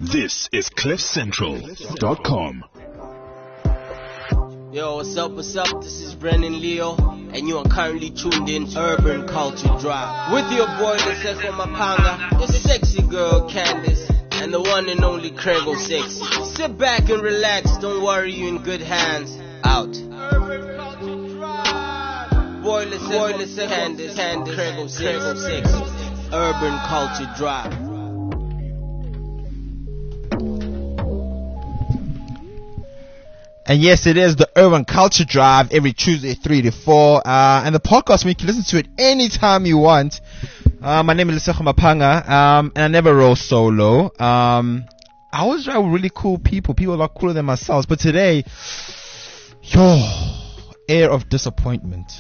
This is CliffCentral.com. Yo, what's up, This is Brennan Leo, and you are currently tuned in to Urban Culture Drive. With your boy, Leseko Mapanga, your sexy girl, Candace, and the one and only Craig 06. Sit back and relax, don't worry, you in good hands. Out. Urban Culture Drive. Boy, Leseko, Candace, Craig 06. Urban Culture Drive. And yes, it is the Urban Culture Drive every Tuesday, 3 to 4. And the podcast, you can listen to it anytime you want. My name is Leseko Mapanga, and I never roll solo. I always drive with really cool people. People a lot cooler than myself. But today, air of disappointment.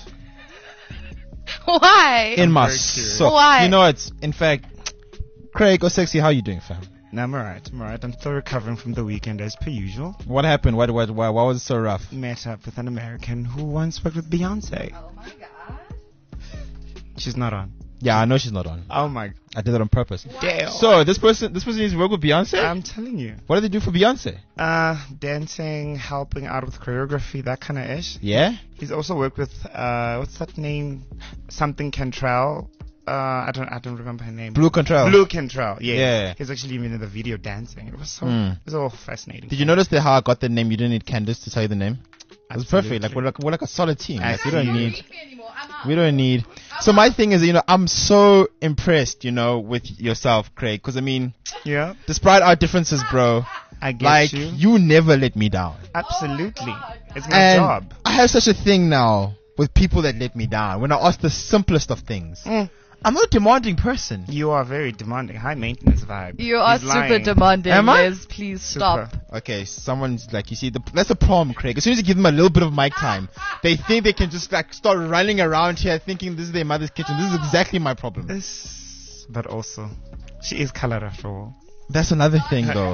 Why? In my soul. Why? You know, in fact, Craig or Sexy, how you doing, fam? No, I'm alright. I'm still recovering from the weekend as per usual. What happened? Why was it so rough? Met up with an American who once worked with Beyonce. Oh my god. She's not on. Yeah, I know she's not on. Oh my. I did that on purpose. Damn. So this person needs to work with Beyonce? I'm telling you. What do they do for Beyonce? Dancing, helping out with choreography, that kind of ish. Yeah? He's also worked with, what's that name? Something Cantrell. I don't remember her name. Blue Cantrell. Blue Cantrell, yeah. Yeah. He's actually even in the video dancing. It was it was all fascinating. Did you notice how I got the name? You didn't need Candace to tell you the name? It was perfect. Like we're like a solid team. Like we don't need. So my thing is, I'm so impressed, with yourself, Craig. Because yeah, despite our differences, bro, I get you never let me down. Absolutely, it's my job. I have such a thing now with people that let me down. When I ask the simplest of things. I'm not a demanding person. You are very demanding. High maintenance vibe. You are super demanding. Am I? Liz, please stop. Okay, someone's like, you see, that's the problem, Craig. As soon as you give them a little bit of mic time, they think they can just start running around here thinking this is their mother's kitchen. This is exactly my problem. But also, she is colored after all. That's another thing, though.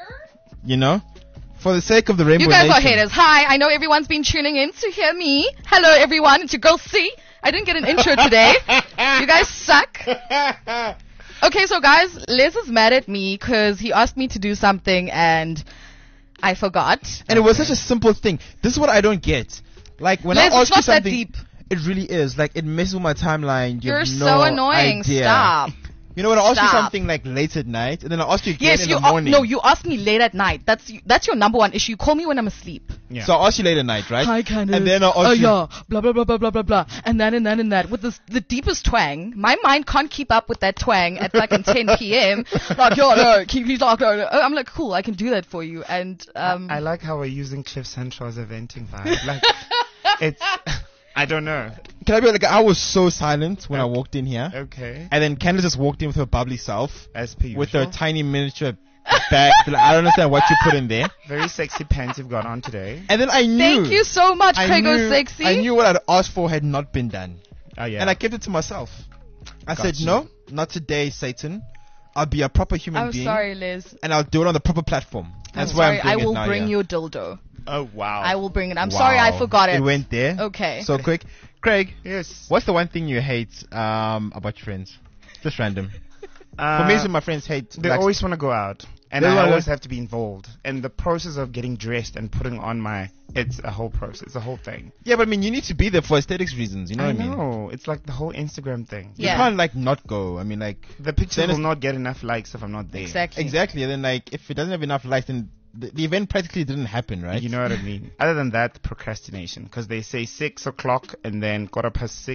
For the sake of the Rainbow You guys Nation. are haters. Hi, I know everyone's been tuning in to hear me. Hello, everyone. It's your girl C. I didn't get an intro today. You guys suck. Okay, so guys, Les is mad at me because he asked me to do something and I forgot. And it was such a simple thing. This is what I don't get. Like, when Les, I ask it's you not that something, deep. it really is. Like, it messes with my timeline. You're have so no annoying. idea. Stop. When I ask you Stop. something like late at night, and then I ask you again Yes, in you the morning. no, you ask me late at night. That's your number one issue. You call me when I'm asleep. Yeah. So I ask you late at night, right? Hi, Candace. And then I ask you. yeah, blah blah blah blah blah blah blah, and that with the deepest twang. My mind can't keep up with that twang at like 10 p.m. Like, yo, no, please, like, no. I'm like, cool, I can do that for you. And I like how we're using Cliff Central as a venting vibe. Like, it's, I don't know. Can I be like, I was so silent when I walked in here. Okay. And then Candace just walked in with her bubbly self. As per usual. With her tiny miniature bag. Like, I don't understand what you put in there. Very sexy pants you've got on today. And then I knew. thank you so much, Prego Sexy. I knew what I'd asked for had not been done. Oh, yeah. And I kept it to myself. I Got said, you. no, not today, Satan. I'll be a proper human I'm being. sorry, Liz. And I'll do it on the proper platform. That's I'm why sorry. I'm doing I will it now, bring yeah. you a dildo. Oh, wow. I will bring it. I'm sorry, I forgot it. It went there. Okay. So quick. Craig, Yes. what's the one thing you hate about your friends? Just random. For me, my friends hate. They like, always want to go out. And They I wanna- always have to be involved. And the process of getting dressed and putting on it's a whole process. It's a whole thing. Yeah, but you need to be there for aesthetics reasons. You know what I mean? know. It's like the whole Instagram thing. You Yeah. can't not go. I mean, The picture Then will it's- not get enough likes if I'm not there. Exactly. exactly. And then if it doesn't have enough likes, then the event practically didn't happen, right? You know what I mean? Other than that, procrastination. Because they say 6 o'clock and then quarter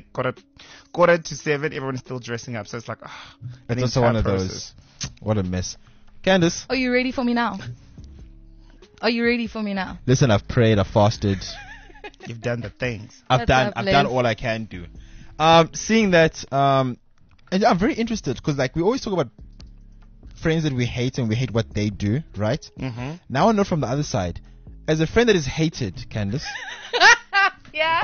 to 7, everyone's still dressing up. So it's like, It's also one of those. What a mess. Candace, Are you ready for me now? Are you ready for me now? listen, I've prayed, I've fasted, You've done the things. I've What's done up, I've done Liz? all I can do. Seeing that, and I'm very interested because we always talk about friends that we hate and we hate what they do, right? Mm-hmm. Now I know from the other side, as a friend that is hated, Candace. Yeah.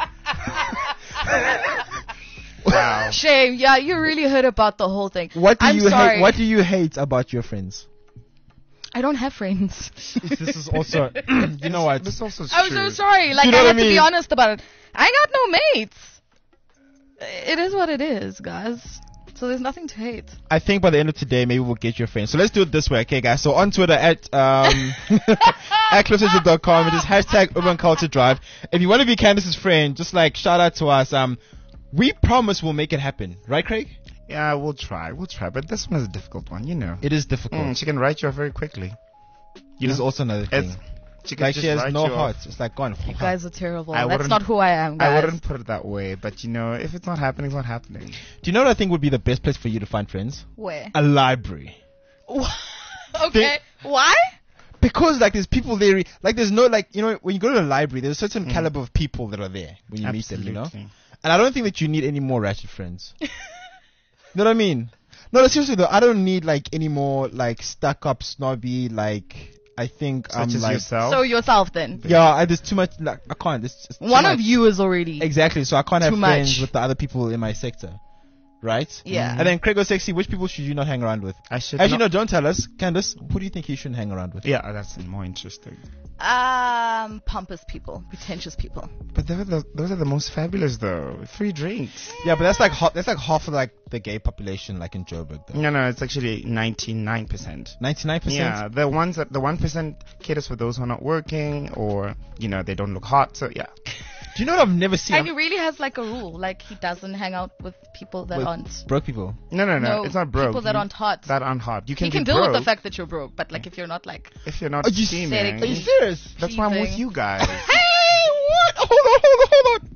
Wow. Shame. Yeah, you really heard about the whole thing. What do I'm you sorry. hate? What do you hate about your friends? I don't have friends. This is also, you know what? This also is I'm true. so sorry. Like, You know I what have I to be mean? honest about it. I got no mates. It is what it is, guys. So there's nothing to hate. I think by the end of today, maybe we'll get your friend. So let's do it this way, okay, guys? So on Twitter at at cliffcentral.com, it is hashtag Urban Culture Drive. If you want to be Candace's friend, just like shout out to us. We promise we'll make it happen, right, Craig? Yeah, we'll try. But this one is a difficult one, you know. It is difficult. She can write you off very quickly. It is also another thing. She can Like just she has write no you heart. off. It's like gone. You guys are terrible. I That's wouldn't- not who I am, guys. I wouldn't put it that way, but you know, if it's not happening, it's not happening. Do you know what I think would be the best place for you to find friends? Where? A library. Okay. Why? Because like there's people there, like there's no like, you know, when you go to the library, there's a certain caliber of people that are there when you meet them, you know? Absolutely. And I don't think that you need any more ratchet friends. You know what I mean? No, seriously though, I don't need like any more like stuck up snobby, like, I think I'm Such as like, yourself. So yourself then. yeah, there's too much, like, I can't, it's too One much. of you is already. Exactly, so I can't have Too friends much. with the other people in my sector. Right? Yeah. And then Craig or Sexy, which people should you not hang around with? I should Actually, not- no, don't tell us. Candace, who do you think you shouldn't hang around with? Yeah, that's more interesting. Pompous people, pretentious people. But those are the most fabulous, though. Free drinks. Yeah, but that's like half of like the gay population, like in Joburg, though. No, it's actually 99%. 99%. Yeah, the 1% caters for those who are not working, or you know, they don't look hot. So yeah, Do you know what I've never seen? And he really has like a rule, like he doesn't hang out with people that With aren't. broke people. no, it's not broke. People that aren't hot. That aren't hot. You can He can be deal with the broke fact that you're broke, but like if you're not like. if you're not Are you steaming. Are you serious? That's why I'm with Cheating. you guys. Hey, what? Hold on.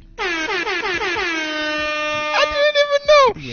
I didn't even know.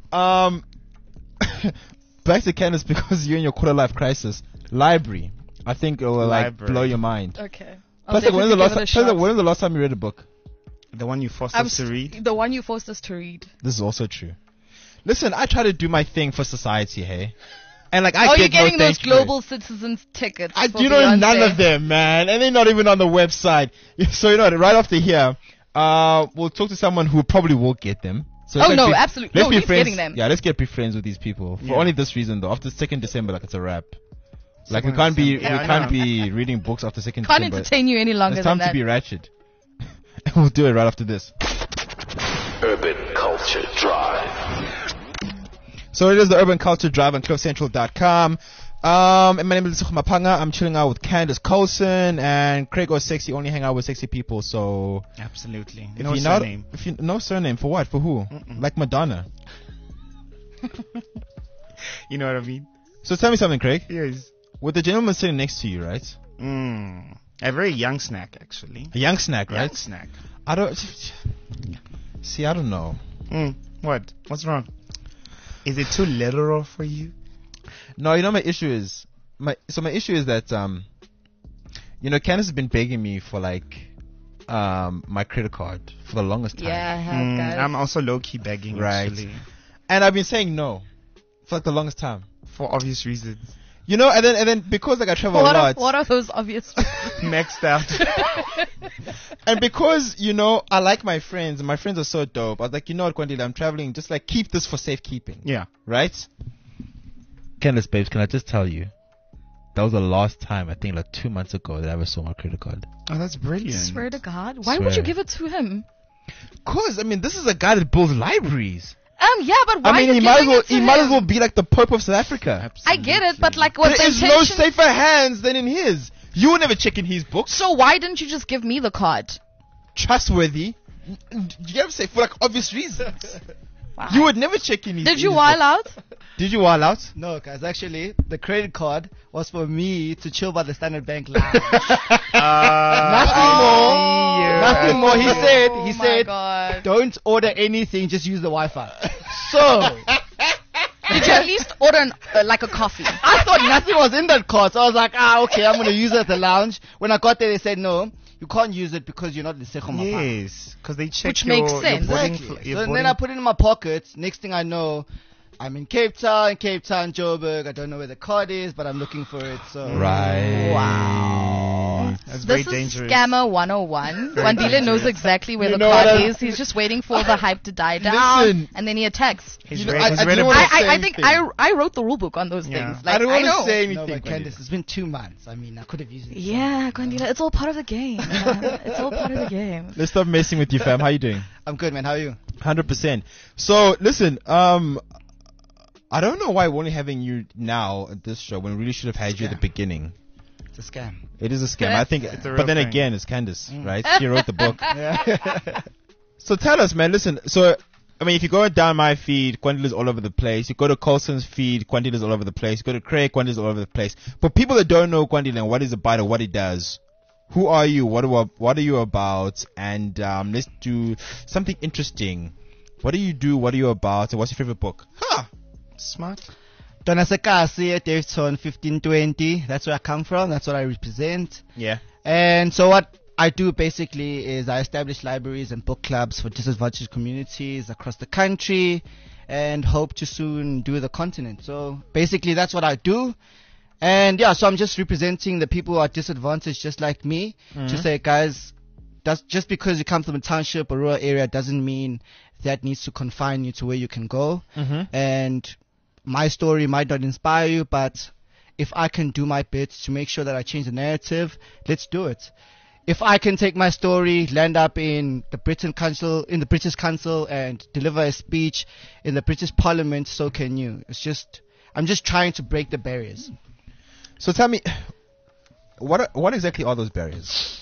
Yes. Back to Candace, because you're in your quarter life crisis. Library. I think it will like Library. blow your mind. Okay. Plus, like, when was the last time you read a book? The one you forced I'm us to read. The one you forced us to read. This is also true. Listen, I try to do my thing for society, hey? And like, I Oh, get you're getting no those thank you. global citizens tickets. I for do know Beyonce. none of them, man, and they're not even on the website. So you know, what, right after here, we'll talk to someone who probably will get them. So Oh, let's no, be- absolutely. Let's No, be he's friends. getting them. Yeah, let's be friends with these people for Yeah. only this reason, though. After 2nd December, like it's a wrap. Like we 2nd can't be, December. Yeah, we I can't know. be reading books after 2nd Can't December. entertain you any longer It's time than to that. be ratchet. And we'll do it right after this. Urban Culture Drive. So it is the Urban Culture Drive on cliffcentral.com. And my name is Lesego Mapanga. I'm chilling out with Candace Coulson, and Craig or Sexy only hang out with sexy people. So Absolutely. if No you're not, surname. if you no surname for what? For who? Like Madonna. You know what I mean? So tell me something, Craig. Yes. With the gentleman sitting next to you, right? A very young snack, actually. A young snack, right? Young snack. I don't see. I don't know. What? What's wrong? Is it too literal for you? No, you know my issue is my issue is that you know, Candace has been begging me for like my credit card for the longest time. Yeah, I have, guys. I'm also low-key begging, Right. actually. And I've been saying no for like the longest time. For obvious reasons. You know, and then because like I travel a lot, What are those obvious? Maxed out. and because you know I like my friends, and my friends are so dope. I was like, you know what, Kwandile, I'm traveling. Just like keep this for safekeeping, Yeah. right? Candace, babes, can I just tell you, that was the last time I think like 2 months ago that I ever saw my credit card. Oh, that's brilliant. Swear to God, why would you Swear. give it to him? Cause I mean, this is a guy that builds libraries. Yeah, but why I mean, are you he might as giving well it to he might as him? well be like the Pope of South Africa. I get it, but like, was the There is no intention? safer hands than in his. You would never check in his books. So why didn't you just give me the card? Trustworthy. You have to say for like obvious reasons. Wow. You would never check in his. Did you his while books. out? Did you while out? No, guys, actually, the credit card was for me to chill by the Standard Bank lounge. Nothing more. Nothing more. He said, Oh he my said, God. don't order anything, just use the Wi-Fi. So, Did you at least order like a coffee? I thought nothing was in that card. So I was like, okay, I'm going to use it at the lounge. When I got there, they said, no, you can't use it because you're not Lesego Mapanga. Yes, because they check Which your, makes sense. Your boarding, Exactly. your So boarding then I put it in my pocket. Next thing I know, I'm in Cape Town, Joburg. I don't know where the card is, but I'm looking for it. So Right. Wow. That's very This is dangerous. Scammer 101. Very Wandile knows dangerous. exactly where You the know card what I- is. He's just waiting for the hype to die down, Listen. and then he attacks. He's You know, read- I he's read didn't a wanna book. say I think anything. I wrote the rule book on those Yeah. things. Like, I don't want know. to say No, anything. but Candice, it's been 2 months. I mean, I could have used it. Yeah, Gwandile, it's all part of the game. Man. It's all part of the game. Let's stop messing with you, fam. How you doing? I'm good, man. How are you? 100%. So listen, I don't know why we're only having you now at this show when we really should have had you at the beginning. It's a scam. It is a scam. I think, a but real then thing. again, it's Candace, right? She wrote the book. Yeah. So tell us, man. Listen. So, I mean, if you go down my feed, Quantila's all over the place. You go to Colson's feed, Quantila's all over the place. You go to Craig, Quantila's all over the place. For people that don't know Quantila and what he's about or what he does, who are you? What are you about? And let's do something interesting. What do you do? What are you about? And what's your favorite book? Smart. Donna Sekasi at Davidson 1520. That's where I come from. That's what I represent. Yeah. And so what I do basically is I establish libraries and book clubs for disadvantaged communities across the country and hope to soon do the continent. So basically that's what I do. And yeah, so I'm just representing the people who are disadvantaged just like me to say, guys, just because you come from a township or rural area doesn't mean that needs to confine you to where you can go. And my story might not inspire you, but if I can do my bit to make sure that I change the narrative, let's do it. If I can take my story, land up in the British Council and deliver a speech in the British Parliament, so can you. I'm just trying to break the barriers. So tell me, what exactly are those barriers?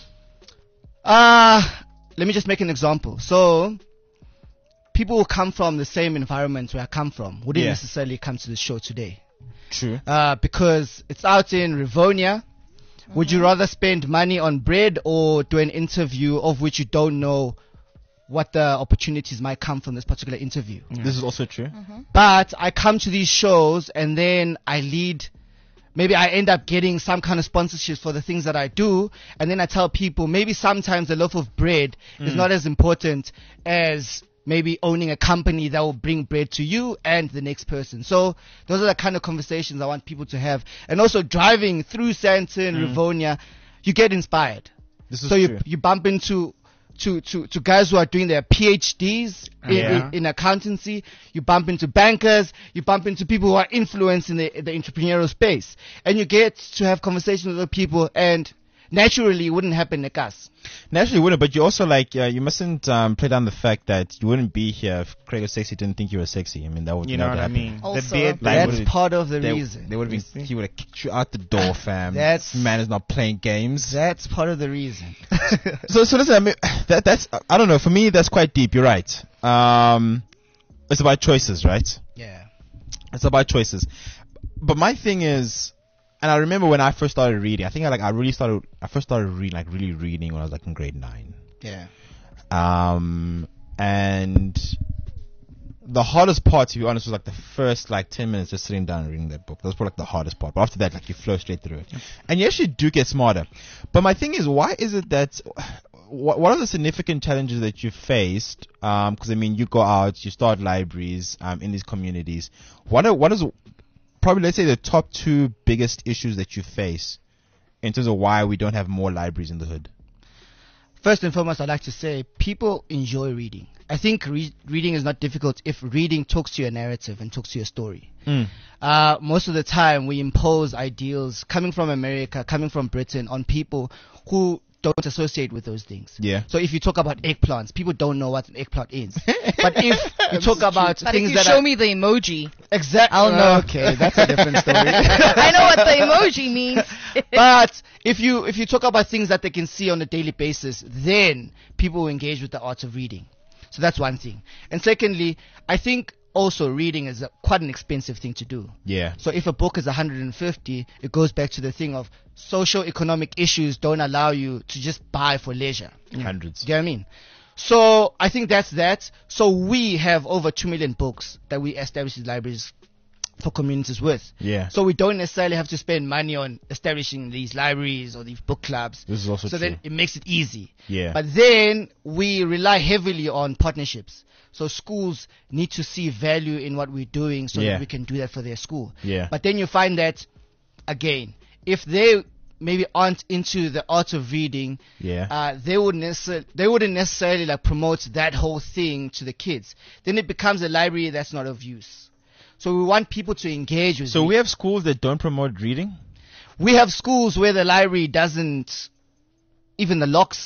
Let me just make an example. So, people who come from the same environment where I come from wouldn't necessarily come to the show today. True. Because it's out in Rivonia. Would you rather spend money on bread or do an interview of which you don't know what the opportunities might come from this particular interview? This is also true. But I come to these shows and then I lead. Maybe I end up getting some kind of sponsorships for the things that I do. And then I tell people maybe sometimes a loaf of bread is not as important as maybe owning a company that will bring bread to you and the next person. So those are the kind of conversations I want people to have. And also driving through Sandton, Rivonia, you get inspired. This is So true. you bump into to guys who are doing their PhDs in accountancy. You bump into bankers. You bump into people who are influencing the entrepreneurial space. And you get to have conversations with other people, and naturally it wouldn't happen like us. Naturally, you wouldn't, but you also you mustn't play down the fact that you wouldn't be here if Craig or Sexy didn't think you were sexy. I mean, that would You know never what I happen. mean? Also, the beard That's would've- part of the reason. They would have been. He would have kicked you out the door, fam. That's- This man is not playing games. That's part of the reason. So listen. I mean, that's. I don't know. For me, that's quite deep. You're right. It's about choices, right? Yeah. It's about choices. But my thing is, and I remember when I first started reading. I think I first started reading, really reading when I was in grade 9. Yeah. And the hardest part, to be honest, was the first 10 minutes just sitting down and reading that book. That was probably the hardest part. But after that, you flow straight through it. And you actually do get smarter. But my thing is, why is it that, what are the significant challenges that you faced? Because I mean, you go out, you start libraries, in these communities. What is probably, let's say, the top 2 biggest issues that you face in terms of why we don't have more libraries in the hood? First and foremost, I'd like to say people enjoy reading. I think reading is not difficult if reading talks to your narrative and talks to your story. Most of the time, we impose ideals coming from America, coming from Britain on people who don't associate with those things. Yeah. So if you talk about eggplants, people don't know what an eggplant is. But if you talk about But things if you that show are me the emoji, exactly, I'll know. Okay, that's a different story. I know what the emoji means. But if you talk about things that they can see on a daily basis, then people will engage with the art of reading. So that's one thing. And secondly, I think also reading is quite an expensive thing to do. Yeah. So if a book is 150, it goes back to the thing of socio-economic issues don't allow you to just buy for leisure. Hundreds. Do you know what I mean? So I think that's that. So we have over 2 million books that we establish these libraries for communities with. Yeah. So we don't necessarily have to spend money on establishing these libraries or these book clubs. This is also so true. then it makes it easy. Yeah. But then we rely heavily on partnerships. So schools need to see value in what we're doing so Yeah. that we can do that for their school. Yeah. But then you find that, again, if they maybe aren't into the art of reading, Yeah. they wouldn't necessarily promote that whole thing to the kids. Then it becomes a library that's not of use. So we want people to engage with So it. we have schools that don't promote reading? We have schools where the library doesn't, even the locks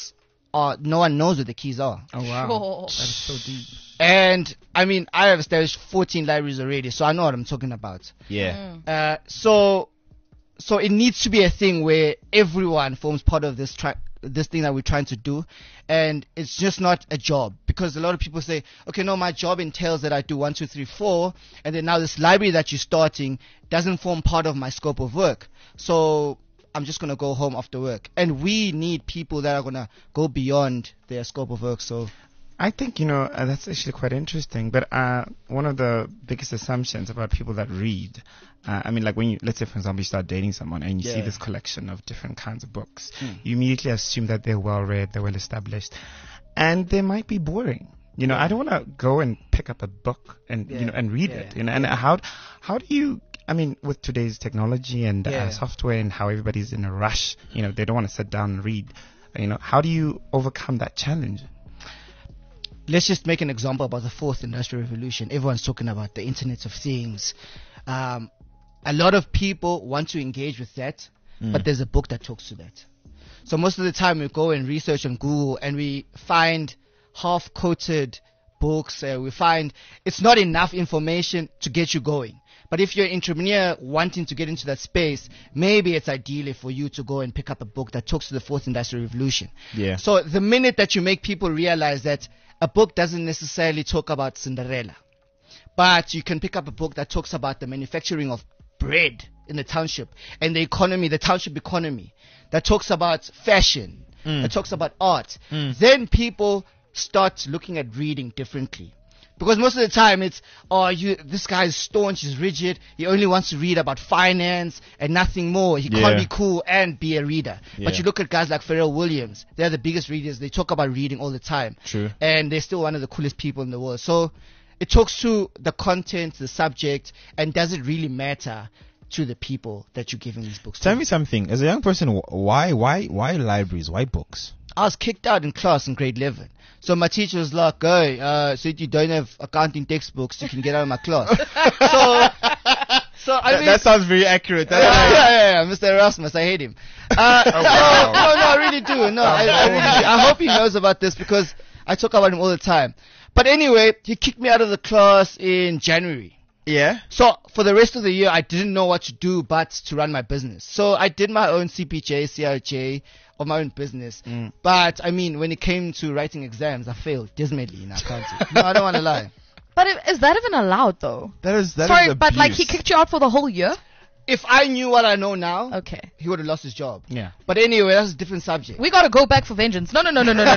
no one knows where the keys are. Oh wow, Sure. that is so deep. And I mean, I have established 14 libraries already, so I know what I'm talking about. Yeah. So it needs to be a thing where everyone forms part of this this thing that we're trying to do, and it's just not a job, because a lot of people say, okay, no, my job entails that I do 1, 2, 3, 4, and then now this library that you're starting doesn't form part of my scope of work, so I'm just gonna go home after work. And we need people that are gonna go beyond their scope of work. So I think, that's actually quite interesting. But one of the biggest assumptions about people that read, I mean, like when you, let's say, for example, you start dating someone and you see this collection of different kinds of books, you immediately assume that they're well read, they're well established, and they might be boring. I don't want to go and pick up a book and, and read it, and how do you, I mean, with today's technology and software and how everybody's in a rush, they don't want to sit down and read, how do you overcome that challenge? Let's just make an example about the fourth industrial revolution. Everyone's talking about the Internet of Things. A lot of people want to engage with that, but there's a book that talks to that. So most of the time we go and research on Google and we find half-coated books. We find it's not enough information to get you going. But if you're an entrepreneur wanting to get into that space, maybe it's ideally for you to go and pick up a book that talks to the fourth industrial revolution. Yeah. So the minute that you make people realize that a book doesn't necessarily talk about Cinderella, but you can pick up a book that talks about the manufacturing of bread in the township and the economy, the township economy, that talks about fashion, that talks about art, then people start looking at reading differently. Because most of the time it's, this guy is staunch, he's rigid, he only wants to read about finance and nothing more. He can't be cool and be a reader. But you look at guys like Pharrell Williams, they're the biggest readers, they talk about reading all the time. True. And they're still one of the coolest people in the world. So it talks to the content, the subject, and does it really matter to the people that you're giving these books to? Tell me something. As a young person, why libraries? Why books? I was kicked out in class in grade 11. So my teacher was like, hey, so you don't have accounting textbooks, you can get out of my class. so I mean, that sounds very accurate. yeah, Mr. Erasmus, I hate him. No, I really do. No, I really do. I hope he knows about this because I talk about him all the time. But anyway, he kicked me out of the class in January. Yeah. So for the rest of the year, I didn't know what to do but to run my business. So I did my own CPJ, CRJ, of my own business. But I mean, when it came to writing exams, I failed dismally in accounting. No, I don't want to lie. But is that even allowed though? That is Sorry, but like he abuse. kicked you out for the whole year? If I knew what I know now, Okay. he would have lost his job. Yeah. But anyway, that's a different subject. We gotta go back for vengeance. No.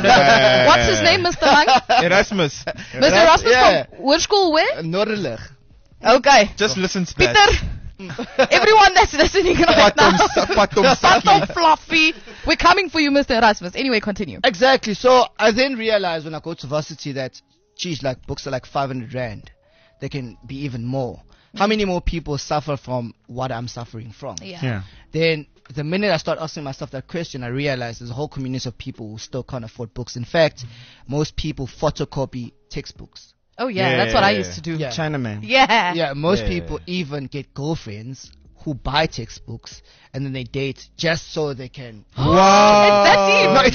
What's his name, Mr. Lang? Erasmus. Mr. Erasmus Yeah. from which school where? Noordelijk. Okay. Just listen to Peter, that. everyone that's listening right now. Patom Patom Fluffy. We're coming for you, Mr. Erasmus. Anyway, continue. Exactly. So I then realized when I go to varsity that, geez, like books are like 500 rand. They can be even more. How many more people suffer from what I'm suffering from? Yeah. Then the minute I start asking myself that question, I realize there's a whole community of people who still can't afford books. In fact, most people photocopy textbooks. Oh yeah, that's what I used to do. Yeah. Chinaman. Yeah. Yeah, most Yeah. people even get girlfriends who buy textbooks and then they date just so they can. Wow. It's that deep. No, it's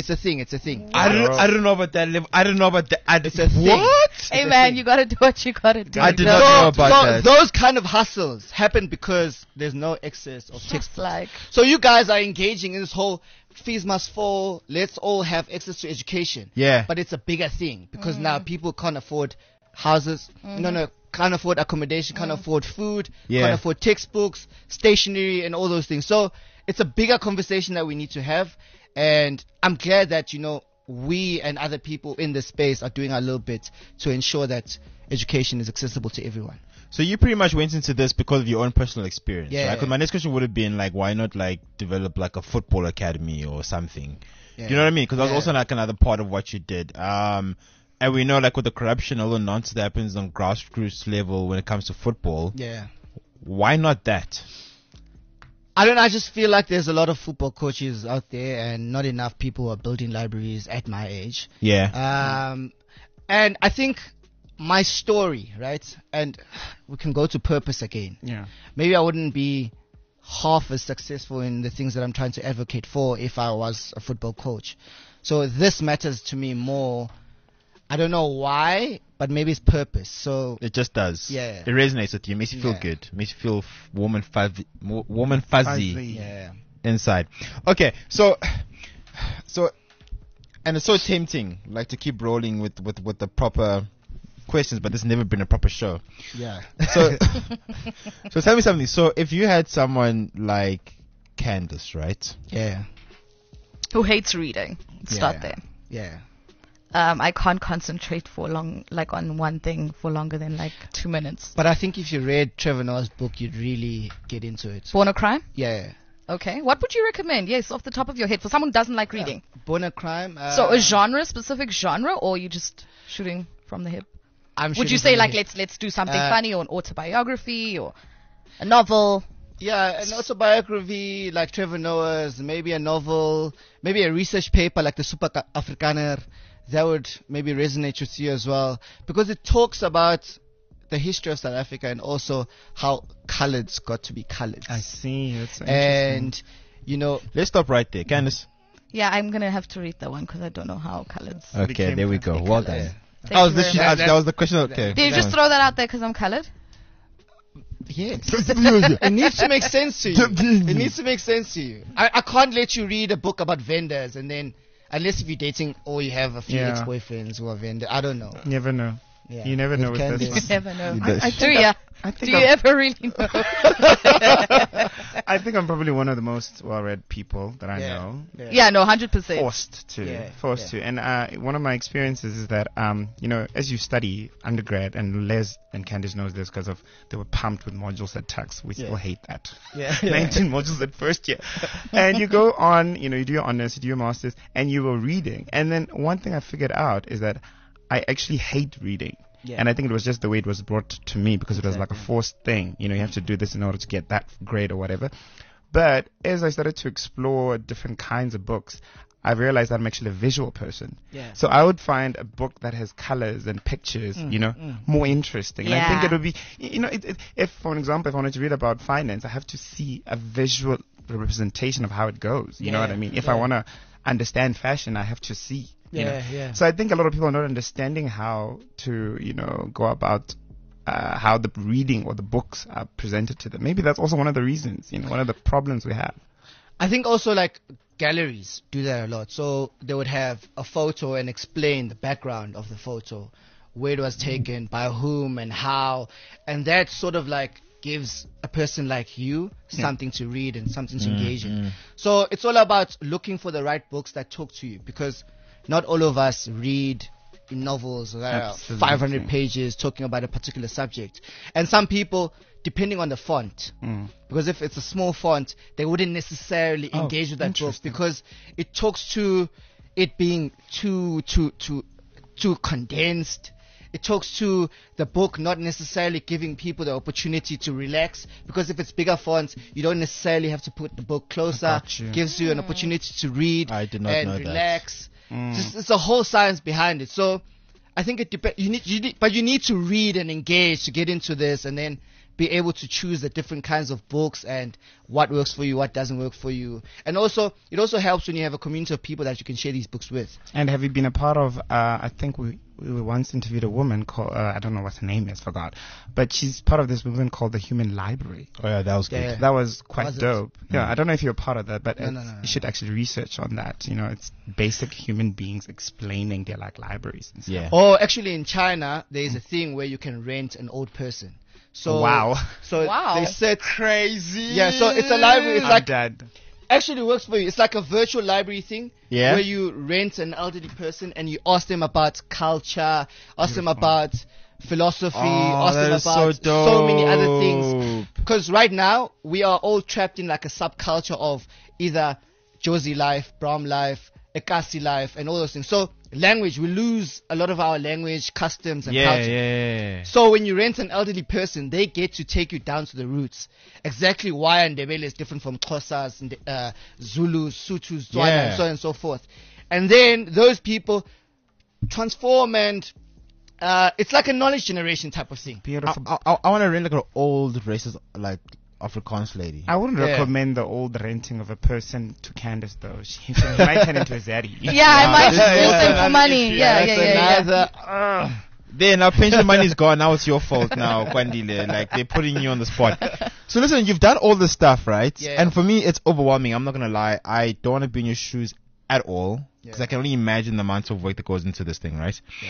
a thing. I don't know about that level. I don't know about that. It's a thing. What? Hey man, you gotta do what you gotta do. I did girl. not know about that. Those kind of hustles happen because there's no excess of Just textbooks. like So you guys are engaging in this whole fees must fall, let's all have access to education. Yeah. But it's a bigger thing because now people can't afford houses. No, can't afford accommodation, can't afford food, Yeah. can't afford textbooks, stationery, and all those things. So it's a bigger conversation that we need to have. And I'm glad that, we and other people in this space are doing our little bit to ensure that education is accessible to everyone. So you pretty much went into this because of your own personal experience, Yeah. right? Because my next question would have been like, why not like develop like a football academy or something? Yeah. Do you know what I mean? Because that was Yeah. also like another part of what you did. And we know like with the corruption, all the nonsense that happens on grassroots level when it comes to football, Yeah. why not that? I don't know, I just feel like there's a lot of football coaches out there and not enough people are building libraries at my age. Yeah. And I think my story, right? And we can go to purpose again. Yeah. Maybe I wouldn't be half as successful in the things that I'm trying to advocate for if I was a football coach. So this matters to me more. I don't know why, but maybe it's purpose. So It just does. Yeah. It resonates with you. Makes you feel Yeah. good. Makes you feel warm and fuzzy. Warm and fuzzy yeah. inside. Okay, so, and it's so tempting, like, to keep rolling with the proper questions, but there's never been a proper show. Yeah. So, so tell me something. So, if you had someone like Candace, right? Yeah. Who hates reading? Start Yeah. there. Yeah. I can't concentrate for long, like on one thing for longer than like 2 minutes. But I think if you read Trevor Noah's book, you'd really get into it. Born a Crime? Yeah. Okay. What would you recommend? Yes, off the top of your head, for someone who doesn't like reading. Born a Crime. So a genre, specific genre, or you just shooting from the hip? Would you say like let's do something funny, or an autobiography, or a novel? Yeah, an autobiography like Trevor Noah's, maybe a novel, maybe a research paper like the Super Afrikaner. That would maybe resonate with you as well, because it talks about the history of South Africa and also how coloreds got to be coloreds. I see. That's so interesting. And, you know, Let's stop right there. Candace. Yeah, I'm gonna have to read that one because I don't know how colors. Okay, became there we go. Well done. Yeah. Thank you very much. That was the question. Okay. Did you just throw that out there because I'm colored? yes. It needs to make sense to you. It needs to make sense to you. I can't let you read a book about vendors and then, unless if you're dating or you have a few Yeah. ex-boyfriends who are vendors. I don't know. You never know. Yeah. You never know with this Candace. one. You never know. I Do ya? I Do think you ever really know? I think I'm probably one of the most well-read people that I Yeah. know. Yeah, no, 100%. Forced to. Yeah. And one of my experiences is that, as you study undergrad, and Les and Candice knows this because of they were pumped with modules at Tux. We still hate that. Yeah. 19 modules at first year. And you go on, you do your honors, you do your masters, and you were reading. And then one thing I figured out is that I actually hate reading. Yeah. And I think it was just the way it was brought to me, because it was like a forced thing. You have to do this in order to get that grade or whatever. But as I started to explore different kinds of books, I realized that I'm actually a visual person. Yeah. So I would find a book that has colors and pictures, more interesting. And I think Yeah. it would be, if, for example, if I wanted to read about finance, I have to see a visual representation of how it goes. You know what I mean? If I want to understand fashion, I have to see. Yeah. So I think a lot of people are not understanding how to, go about how the reading or the books are presented to them. Maybe that's also one of the reasons, one of the problems we have. I think also like galleries do that a lot. So they would have a photo and explain the background of the photo, where it was taken, by whom and how. And that sort of like gives a person like you something to read and something to engage in. So it's all about looking for the right books that talk to you, because not all of us read in novels that are Absolutely. 500 pages talking about a particular subject. And some people, depending on the font, because if it's a small font, they wouldn't necessarily engage with that book interesting. because it talks to it being too condensed. It talks to the book not necessarily giving people the opportunity to relax, because if it's bigger fonts, you don't necessarily have to put the book closer. Got you. Gives you an opportunity to read I did not and know that. relax. It's a whole science behind it. So I think it depends. You need to read and engage to get into this, and then be able to choose the different kinds of books and what works for you, what doesn't work for you. And also, it also helps when you have a community of people that you can share these books with. And have you been a part of, I think we once interviewed a woman called, I don't know what her name is, forgot. But she's part of this movement called the Human Library. Oh yeah, that was good. Yeah. That was quite Was it? dope. Yeah, I don't know if you're a part of that, but No. you should actually research on that. It's basic human beings explaining their libraries and stuff. Yeah. Or actually in China, there is a thing where you can rent an old person. So Wow. So Wow. they said Crazy. Yeah, so it's a library. It's I'm like dead. actually works for you. It's like a virtual library thing. Yeah. Where you rent an elderly person and you ask them about culture, ask them about philosophy, ask that them is about so so many other dope. things. Because right now we are all trapped in like a subculture of either Josie life, Brahm life, Ekasi life, and all those things. So language, we lose a lot of our language, customs, and culture. Yeah. So when you rent an elderly person, they get to take you down to the roots. Exactly why Ndebele is different from Xhosas, Zulus, Sutus, Tswana, Yeah. and so on and so forth. And then those people transform, and it's like a knowledge generation type of thing. Beautiful. I want to rent like an old racist, like Afrikaans lady. I wouldn't Yeah. recommend the old renting of a person to Candace though. She might turn into a zaddy. Yeah, I might just Yeah, use yeah, them yeah. for money. Yeah. Another, Then now pension money is gone. Now it's your fault now, Kwandile. Like they're putting you on the spot. So listen, you've done all this stuff, right? Yeah. And for me, it's overwhelming. I'm not gonna lie. I don't want to be in your shoes at all because Yeah. I can only imagine the amount of work that goes into this thing, right? Yeah.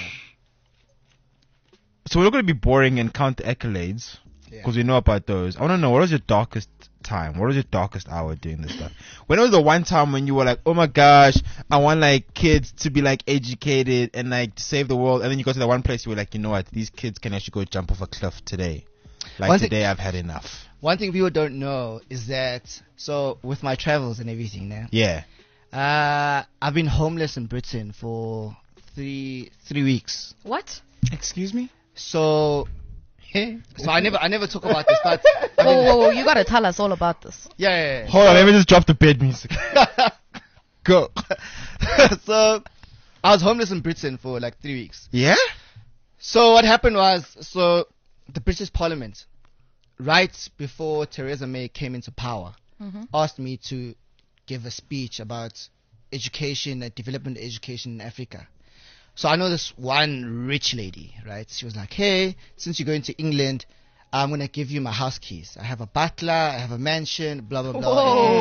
So we're not gonna be boring and count the accolades Yeah. because we know about those. I want to know, what was your darkest time? What was your darkest hour doing this stuff? When was the one time when you were like, oh my gosh, I want like kids to be like educated and like to save the world, and then you go to the one place you were like, you know what, these kids can actually go jump off a cliff today. Like One thing- today I've had enough. One thing people don't know is that, so with my travels and everything now, Yeah. I've been homeless in Britain for three weeks. What? Excuse me? So I never talk about this, but Whoa, you gotta tell us all about this. yeah. Hold on, let me just drop the bed music. Go. So I was homeless in Britain for like 3 weeks. Yeah? So what happened was, so the British Parliament, right before Theresa May came into power, asked me to give a speech about education and development education in Africa. So I know this one rich lady, right? She was like, hey, since you're going to England, I'm going to give you my house keys. I have a butler, I have a mansion, blah, blah, blah.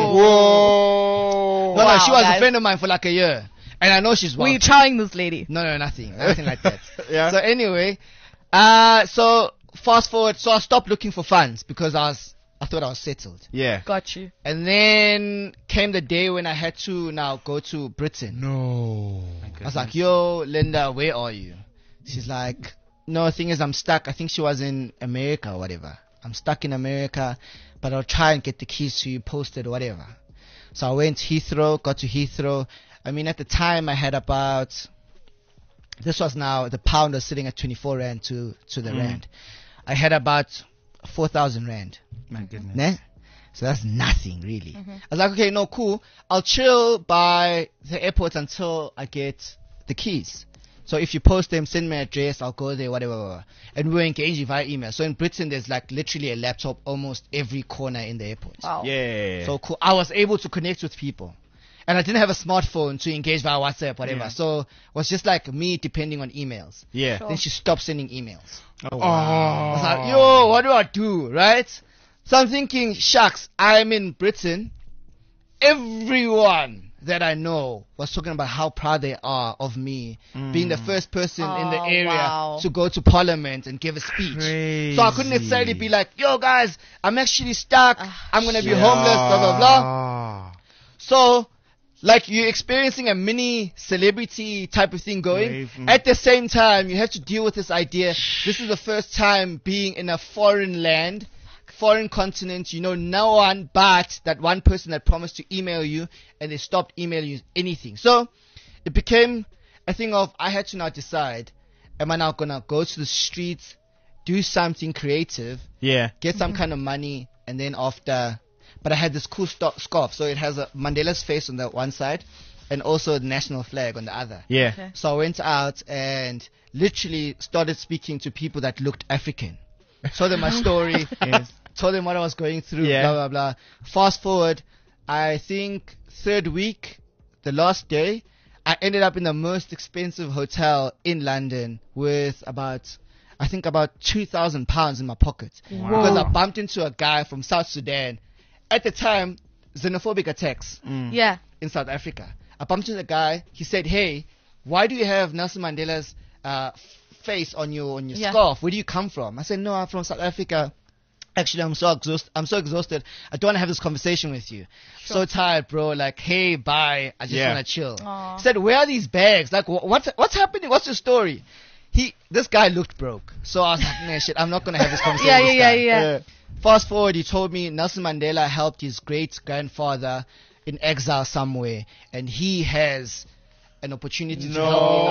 Whoa. No, she was guys. a friend of mine for like a year. And I know she's Were you wealthy. trying this lady? No, nothing like that. Yeah. So anyway, so fast forward, so I stopped looking for funds because I thought I was settled. Yeah. Got you. And then came the day when I had to now go to Britain. No. I was like, yo, Linda, where are you? She's like, no, the thing is I'm stuck. I think she was in America or whatever. I'm stuck in America, but I'll try and get the keys to you posted or whatever. So I went Heathrow, got to Heathrow. I mean, at the time I had about, this was now, the pound was sitting at 24 Rand to the Rand. I had about 4,000 Rand. My goodness. Ne? So that's nothing really. I was like, okay, no, cool. I'll chill by the airport until I get the keys. So if you post them, send me an address, I'll go there, whatever. And we were engaging via email. So in Britain, there's like literally a laptop almost every corner in the airport. Wow. Yeah. So cool. I was able to connect with people. And I didn't have a smartphone to engage via WhatsApp, whatever. Yeah. So it was just like me depending on emails. yeah. Then she stopped sending emails. Oh, I was like, yo, what do I do, right? So I'm thinking, shucks, I'm in Britain. Everyone that I know was talking about how proud they are of me being the first person in the Oh, area wow. to go to Parliament and give a speech. So I couldn't necessarily be like, yo guys, I'm actually stuck. I'm going to be homeless, blah, blah, blah. So, like you're experiencing a mini celebrity type of thing going. Wave, At the same time, you have to deal with this idea. This is the first time being in a foreign land, foreign continent. You know no one but that one person that promised to email you, and they stopped emailing you anything. So, it became a thing of I had to now decide, am I now gonna go to the streets, do something creative, Yeah. get some kind of money, and then after, but I had this cool scarf, so it has a Mandela's face on the one side and also the national flag on the other. Yeah. Okay. So I went out and literally started speaking to people that looked African. Told them my story, told them what I was going through, Yeah. blah, blah, blah. Fast forward, I think third week, the last day, I ended up in the most expensive hotel in London with about 2,000 pounds in my pocket. Because I bumped into a guy from South Sudan. At the time, xenophobic attacks Yeah. in South Africa. I bumped into the guy. He said, "Hey, why do you have Nelson Mandela's face on your Yeah. scarf? Where do you come from?" I said, "No, I'm from South Africa. Actually, I'm so exhausted. I don't want to have this conversation with you. So tired, bro. Like, hey, bye. I just Yeah. want to chill." Aw. He said, "Where are these bags? Like, what's happening? What's your story?" This guy looked broke. So I was like, "Nah, shit. I'm not gonna have this conversation." Yeah, with this yeah, guy. yeah. Fast forward, he told me Nelson Mandela helped his great-grandfather in exile somewhere, and he has an opportunity to help me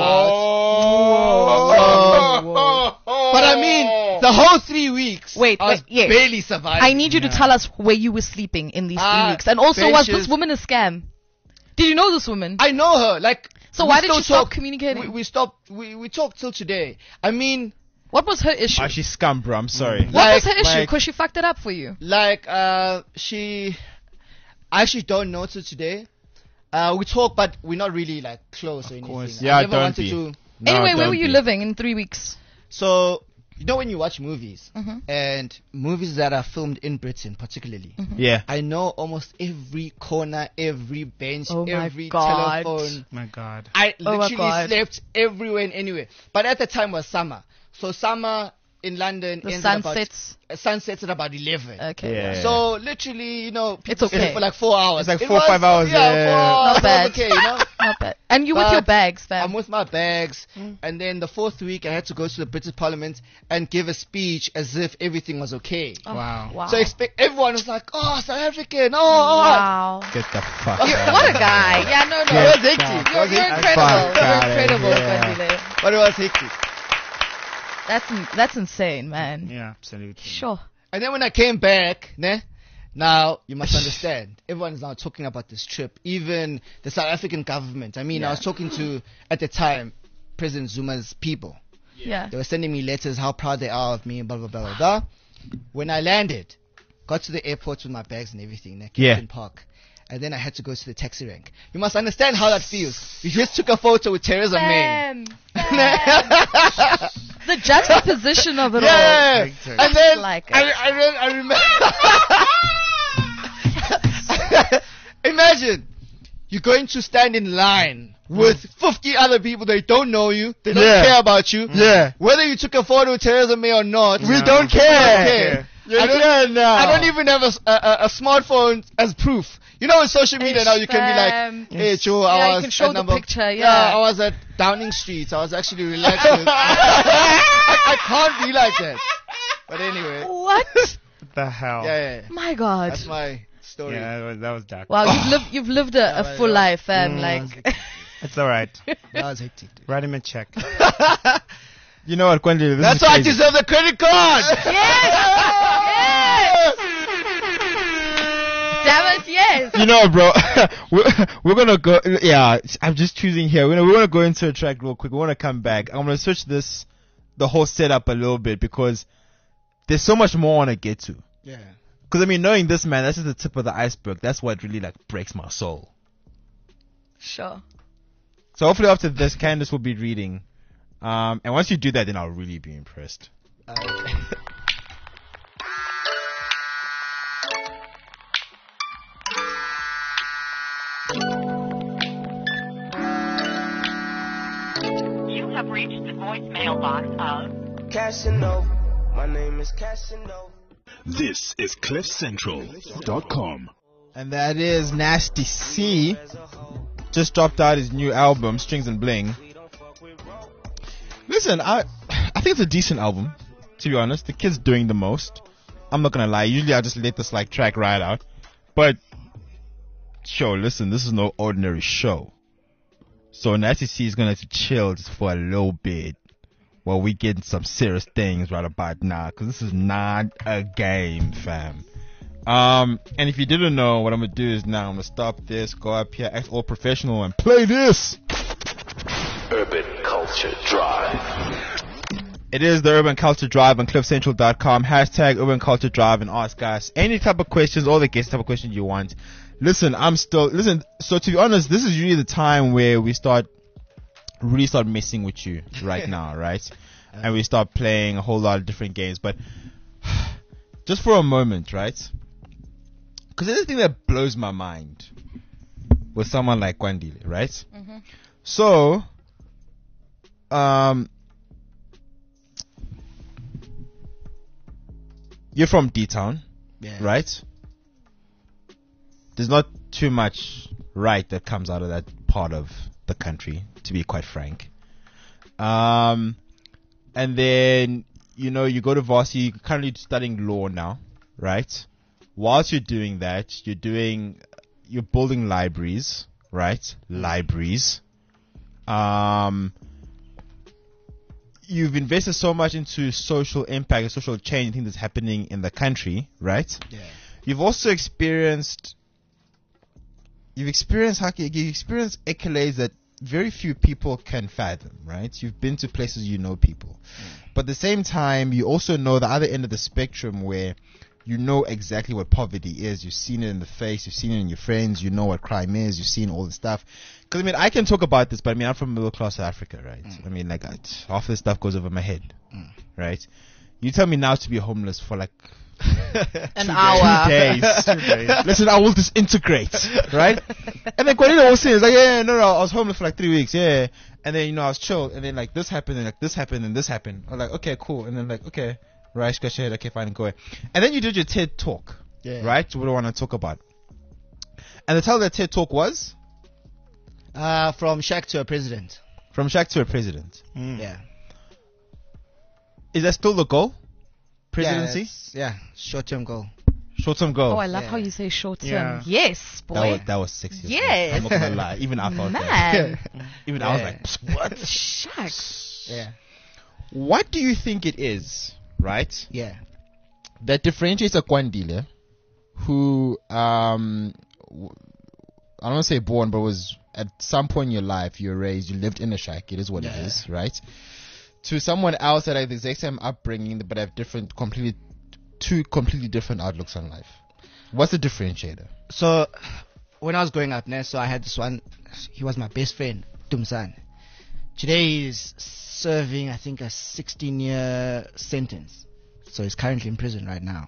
out. But I mean, the whole 3 weeks, Wait, I was wait, yeah. barely surviving. I need you to tell us where you were sleeping in these 3 weeks. And also, was this benches. woman a scam? Did you know this woman? I know her. Like, So we why did still you stop talk. communicating? We stopped. We talked till today. I mean, What was her issue? Oh, she's scum, bro. I'm sorry. What was her issue? like- Because she fucked it up for you. Like, I actually don't know till today. We talk, but we're not really like close or anything. course. Yeah, I never don't wanted be. to. No, Anyway, where don't were you be. living in 3 weeks? So, you know when you watch movies, Mm-hmm. and movies that are filmed in Britain particularly, Yeah. I know almost every corner, every bench, Oh my every God. telephone. My God. I Oh my literally God. slept everywhere and anywhere. But at the time was summer. So summer in London The ends sun at about, sets. sunsets at about 11. Okay. Yeah. So literally, people It's okay. sleep for like 4 hours. It's like It 4 or 5 hours, Yeah, yeah. 4 hours. Not It was bad. okay, Not bad. And you with But your bags, fam. I'm with my bags, and then the 4th week I had to go to the British Parliament and give a speech as if everything was okay. Oh, Wow. Wow. So everyone was like, "Oh, South African! Oh, wow. Get the fuck Okay, out. What a guy. Yeah, no. it was hectic. You're incredible. Fuck You're outta incredible, here. Kwandile. But it was hectic. That's insane, man. Yeah, absolutely. Sure. And then when I came back, now you must understand, everyone is now talking about this trip, even the South African government. I mean, I was talking to, at the time, President Zuma's people. Yeah. They were sending me letters, how proud they are of me, blah, blah, blah, blah, blah. When I landed, got to the airport with my bags and everything, Kempton Park. And then I had to go to the taxi rank. You must understand how that feels. You just took a photo with Theresa May. The juxtaposition of it all. Yeah, and then Like it. I remember. Imagine you're going to stand in line with 50 other people. They don't know you. They don't Yeah. care about you. Yeah. Whether you took a photo with Theresa May or not, We don't care. I don't even have a smartphone as proof. You know, on social media now you can be like, "Hey, Joe, Yeah, I you was can show at the number, picture, yeah. I was at Downing Street. I was actually relaxing." I can't be like that. But anyway, What? What the hell? yeah. My God. That's my story. Yeah, that was dark. Wow, you've lived a full life, fam. Like, It's alright. That was hectic. Write him a check. You know what, Kwandile? That's why I deserve the credit card. yes. Damn it, yes. You know, bro, we're gonna go. Yeah, I'm just choosing here. We're gonna go into a track real quick. We want to come back. I'm gonna switch the whole setup a little bit because there's so much more I want to get to. Yeah. Because I mean, knowing this man, that's just the tip of the iceberg. That's what really like breaks my soul. Sure. So hopefully after this, Candace will be reading. And once you do that, then I'll really be impressed. You have reached the voicemail box of Casanova. My name is Casanova. This is CliffCentral.com. And that is Nasty C. Just dropped out his new album, Strings and Bling. Listen, I think it's a decent album, to be honest. The kid's doing the most. I'm not gonna lie. Usually I just let this like track ride out. But, sure, listen, this is no ordinary show. So Nasty C is gonna have to chill just for a little bit while we get some serious things right about now. Cause this is not a game, fam. And if you didn't know, what I'm gonna do is now I'm gonna stop this, go up here, act all professional, and play this. Urban Culture Drive. It is the Urban Culture Drive on CliffCentral.com. Hashtag Urban Culture Drive and ask us any type of questions, all the guest type of questions you want. Listen, so to be honest, this is usually the time where we really start messing with you right now, right? And we start playing a whole lot of different games, but just for a moment, right? Because there's a thing that blows my mind with someone like Kwandile, right? Mm-hmm. So, you're from D-Town, right? There's not too much right that comes out of that part of the country, to be quite frank. And then, you go to varsity, you're currently studying law now, right? Whilst you're doing that, you're building libraries, right? Libraries. You've invested so much into social impact and social change, things that's happening in the country, right? Yeah. You've also experienced accolades that very few people can fathom, right? You've been to places, you know people. But at the same time, you also know the other end of the spectrum where you know exactly what poverty is. You've seen it in the face. You've seen it in your friends. You know what crime is. You've seen all the stuff. Because, I mean, I can talk about this, but I mean, I'm from middle class South Africa, right? I mean, like, half this stuff goes over my head, right? You tell me now to be homeless for like An hour. 2 days. Listen, I will disintegrate, right? And then Kwanila was saying, it's like, yeah, no, I was homeless for like 3 weeks, yeah. And then, I was chill. And then like this happened, and like this happened, and this happened. I'm like, okay, cool. And then like, okay, right, scratch your head, okay, fine, go ahead. And then you did your TED talk, right? What do I want to talk about? And the title of that TED talk was? From Shack to a President. From Shack to a President. Yeah. Is that still the goal? Presidency? Yeah, short-term goal. Short-term goal. Oh, I love how you say short term. Yeah. Yes, boy. That was sexy. Yes. I'm not gonna lie. Even I felt that. Man. Even I was like, what? Shucks. Yeah. What do you think it is, right? Yeah. That differentiates a Kwandile who, I don't want to say born, but was at some point in your life, you were raised, you lived in a shack, it is what it is, right? To someone else that have the exact same upbringing, but have two completely different outlooks on life. What's the differentiator? So, when I was growing up, so I had this one, he was my best friend, Tumsan. Today he's serving, I think, a 16-year sentence. So he's currently in prison right now.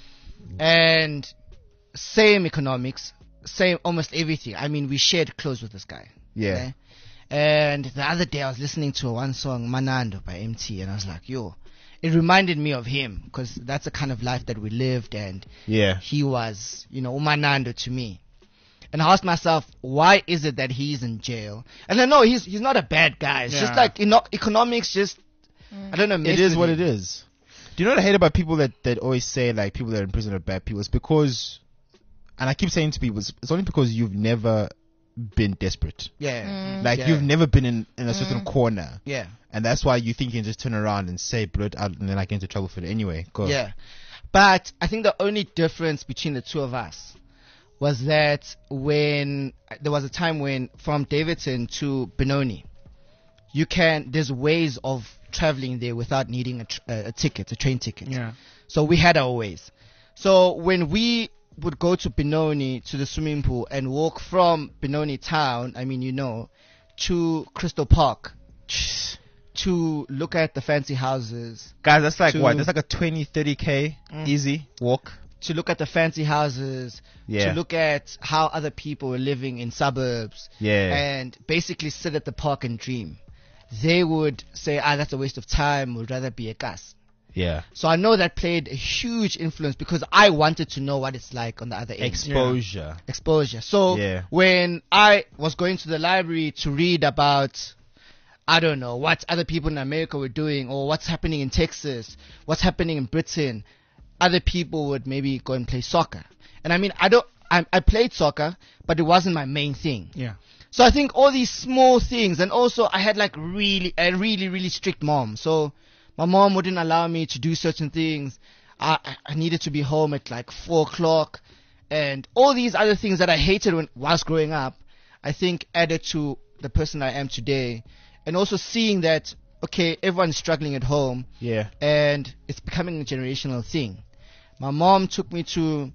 And same economics, same almost everything. I mean, we shared clothes with this guy. Yeah. Okay? And the other day I was listening to one song, Manando by MT, and I was like, yo, it reminded me of him, because that's the kind of life that we lived, and he was, Manando to me. And I asked myself, why is it that he's in jail? And I know he's not a bad guy. It's just like, economics just, I don't know. It is what it is. Do you know what I hate about people that always say like people that are in prison are bad people? It's because, and I keep saying to people, it's only because you've never been desperate. You've never been in a certain corner. Yeah. And that's why you think you can just turn around and say blood out and then I get into trouble for it anyway. Go. Yeah. But I think the only difference between the two of us was that when there was a time when from Davidson to Benoni, there's ways of traveling there without needing a ticket, a train ticket. Yeah. So we had our ways. So when we would go to Benoni, to the swimming pool, and walk from Benoni town, to Crystal Park, to look at the fancy houses. Guys, that's like what? That's like a 20, 30K easy walk. To look at the fancy houses, to look at how other people were living in suburbs, and basically sit at the park and dream. They would say, that's a waste of time, would rather be a gas. Yeah. So I know that played a huge influence because I wanted to know what it's like on the other end. Exposure. So when I was going to the library to read about, I don't know, what other people in America were doing, or what's happening in Texas, what's happening in Britain, other people would maybe go and play soccer. And I mean, I played soccer, but it wasn't my main thing. Yeah. So I think all these small things, and also I had like a really strict mom. So my mom wouldn't allow me to do certain things. I needed to be home at like 4:00, and all these other things that I hated whilst growing up, I think added to the person I am today. And also seeing that, okay, everyone's struggling at home. Yeah. And it's becoming a generational thing. My mom took me to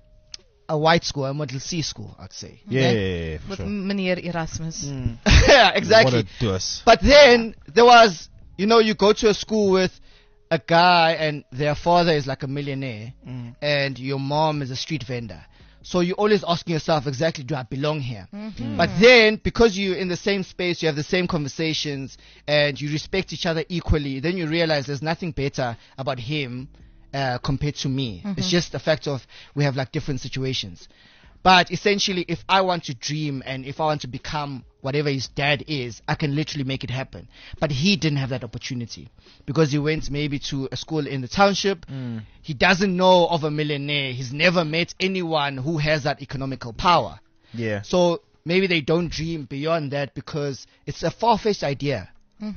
a white school, a Model C school, I'd say. Yeah, With sure. Meneer Erasmus. Yeah, exactly. What a dose. But then there was, you go to a school with a guy and their father is like a millionaire and your mom is a street vendor. So you're always asking yourself, exactly, do I belong here? But then, because you're in the same space, you have the same conversations, and you respect each other equally, then you realize there's nothing better about him compared to me. It's just the fact of we have like different situations. But essentially, if I want to dream and if I want to become whatever his dad is, I can literally make it happen. But he didn't have that opportunity because he went maybe to a school in the township. He doesn't know of a millionaire. He's never met anyone who has that economical power. Yeah. So maybe they don't dream beyond that because it's a far-fetched idea.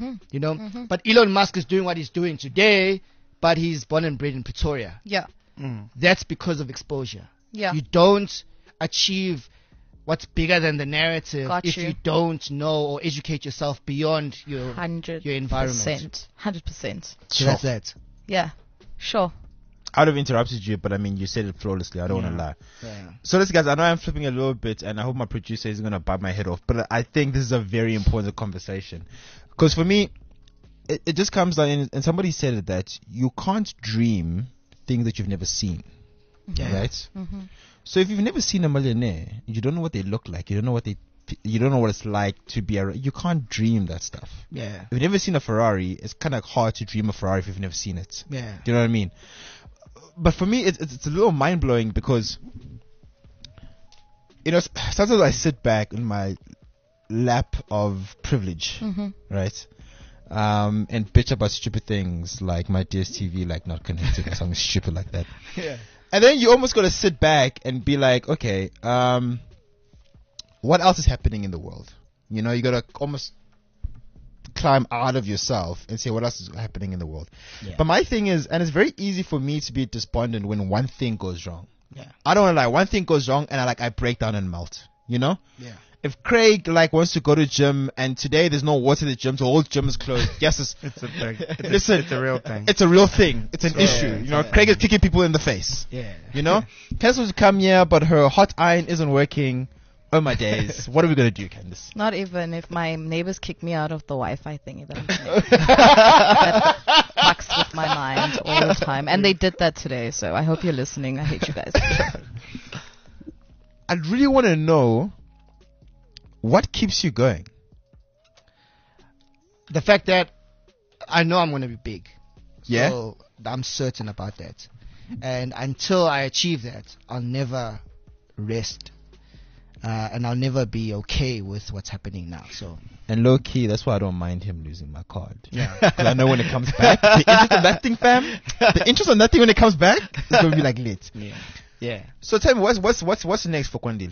But Elon Musk is doing what he's doing today, but he's born and bred in Pretoria. Yeah. That's because of exposure. Yeah. You don't achieve what's bigger than the narrative Got if you. you don't know or educate yourself beyond your 100%. environment. 100%. So that's that. Yeah. Sure. I would have interrupted you, but I mean, you said it flawlessly. I don't want to lie. Yeah. So listen, guys, I know I'm flipping a little bit, and I hope my producer isn't going to bite my head off, but I think this is a very important conversation. Because for me, it just comes down, and somebody said it, that you can't dream things that you've never seen. Right? Mm-hmm. So if you've never seen a millionaire, you don't know what they look like, you don't know what it's like to be you can't dream that stuff. Yeah. If you've never seen a Ferrari, it's kind of hard to dream a Ferrari if you've never seen it. Yeah. Do you know what I mean? But for me, it's a little mind blowing because, you know, sometimes I sit back in my lap of privilege, right? And bitch about stupid things like my DSTV like not connected or something stupid like that. Yeah. And then you almost got to sit back and be like, okay, what else is happening in the world? You know, you got to almost climb out of yourself and say what else is happening in the world. Yeah. But my thing is, and it's very easy for me to be despondent when one thing goes wrong. Yeah. I don't want to lie. One thing goes wrong and I break down and melt, you know? Yeah. If Craig wants to go to gym and today there's no water in the gym, so the whole gym is closed. Yes, It's a thing. listen, It's a real thing. it's a real thing. It's an issue. You know, Craig is kicking people in the face. Yeah. You know, Candace wants to come here, but her hot iron isn't working. Oh my days! What are we gonna do, Candace? Not even if my neighbors kick me out of the Wi-Fi thingy that I'm connected. That fucks with my mind all the time. And they did that today, so I hope you're listening. I hate you guys. I really want to know what keeps you going. The fact that I know I'm going to be big. Yeah? So I'm certain about that. And until I achieve that, I'll never rest. And I'll never be okay with what's happening now. So And low key, that's why I don't mind him losing my card. yeah. Because I know when it comes back, the interest on that thing, fam, the interest on that thing when it comes back, it's gonna be like lit. Yeah. Yeah. So tell me, what's next for Kwandile?